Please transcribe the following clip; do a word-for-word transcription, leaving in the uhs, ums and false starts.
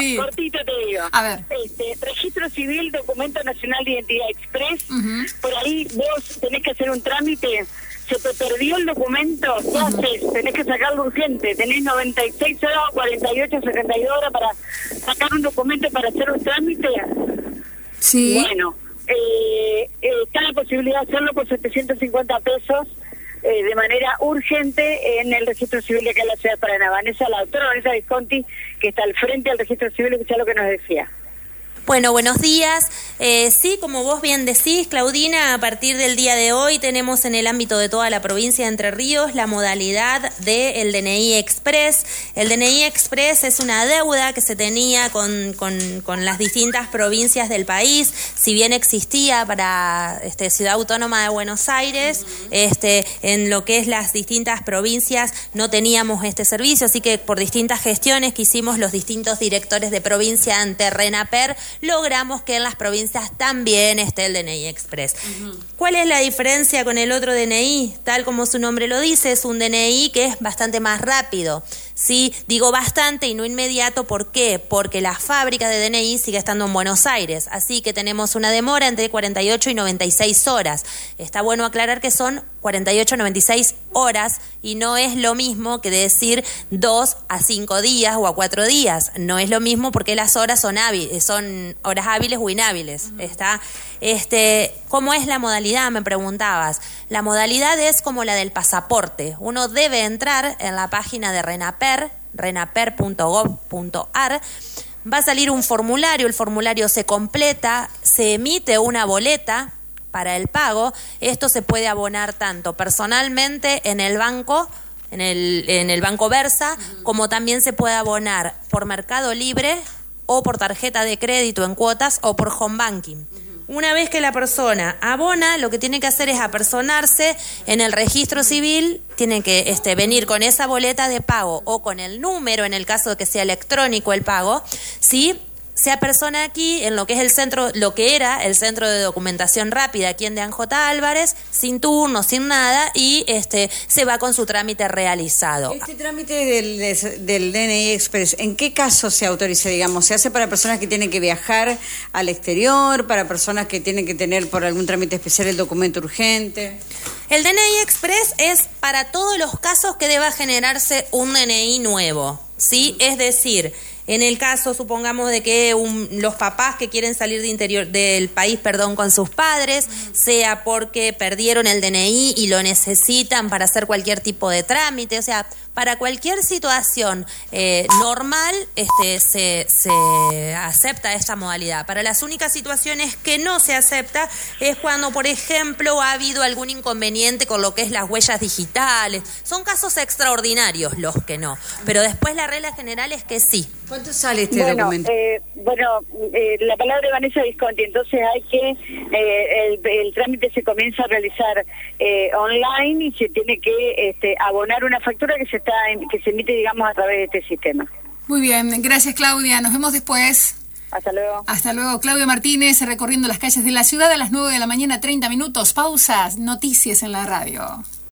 Sí. Cortito te digo. A ver. Este, registro civil, documento nacional de identidad express. Uh-huh. Por ahí vos tenés que hacer un trámite. Se te perdió el documento, ¿qué Uh-huh. haces? Tenés que sacarlo urgente. Tenés noventa y seis horas, cuarenta y ocho, setenta y dos horas para sacar un documento para hacer un trámite. Sí. Bueno, eh, eh, está la posibilidad de hacerlo por setecientos cincuenta pesos eh, de manera urgente en el registro civil de acá en la ciudad de Paraná. Vanessa, la doctora Vanessa Visconti, que está al frente del registro civil, escuchá lo que nos decía. Bueno, buenos días. Eh, sí, como vos bien decís, Claudina, a partir del día de hoy tenemos en el ámbito de toda la provincia de Entre Ríos la modalidad del D N I Express. El D N I Express es una deuda que se tenía con, con, con las distintas provincias del país. Si bien existía para este, Ciudad Autónoma de Buenos Aires, este, en lo que es las distintas provincias no teníamos este servicio, así que por distintas gestiones que hicimos los distintos directores de provincia ante RENAPER, logramos que en las provincias también esté el D N I Express. Uh-huh. ¿Cuál es la diferencia con el otro D N I? Tal como su nombre lo dice, es un D N I que es bastante más rápido. Sí, digo bastante y no inmediato, ¿por qué? Porque la fábrica de D N I sigue estando en Buenos Aires, así que tenemos una demora entre cuarenta y ocho y noventa y seis horas. Está bueno aclarar que son cuarenta y ocho a noventa y seis horas y no es lo mismo que decir dos a cinco días o a cuatro días. No es lo mismo porque las horas son hábiles, son horas hábiles o inhábiles. Uh-huh. ¿Está? Este, ¿cómo es la modalidad? Me preguntabas. La modalidad es como la del pasaporte. Uno debe entrar en la página de RENAPER, renaper punto gov punto ar. Va a salir un formulario, el formulario se completa, se emite una boleta para el pago. Esto se puede abonar tanto personalmente en el banco, en el, en el Banco Versa, uh-huh. como también se puede abonar por Mercado Libre o por tarjeta de crédito en cuotas o por home banking. Uh-huh. Una vez que la persona abona, lo que tiene que hacer es apersonarse en el registro civil, tiene que este, venir con esa boleta de pago o con el número, en el caso de que sea electrónico el pago, ¿sí? Se apersona aquí en lo que es el centro, lo que era el centro de documentación rápida aquí en Deán J. Álvarez, sin turno, sin nada, y este se va con su trámite realizado. Este trámite del, del D N I Express, ¿en qué caso se autoriza, digamos? ¿Se hace para personas que tienen que viajar al exterior, para personas que tienen que tener por algún trámite especial el documento urgente? El D N I Express es para todos los casos que deba generarse un D N I nuevo, ¿sí? Es decir, en el caso, supongamos, de que un, los papás que quieren salir de interior del país, perdón, con sus padres, sea porque perdieron el D N I y lo necesitan para hacer cualquier tipo de trámite, o sea, para cualquier situación eh, normal este, se, se acepta esta modalidad. Para las únicas situaciones que no se acepta es cuando, por ejemplo, ha habido algún inconveniente con lo que es las huellas digitales. Son casos extraordinarios los que no, pero después la regla general es que sí. ¿Cuánto sale este bueno, documento? Eh, bueno, eh, la palabra de Vanessa Visconti, entonces hay que, eh, el, el trámite se comienza a realizar eh, online y se tiene que este, abonar una factura que se está que se emite, digamos, a través de este sistema. Muy bien, gracias Claudia, nos vemos después. Hasta luego. Hasta luego. Claudia Martínez recorriendo las calles de la ciudad a las nueve de la mañana, treinta minutos, pausas, noticias en la radio.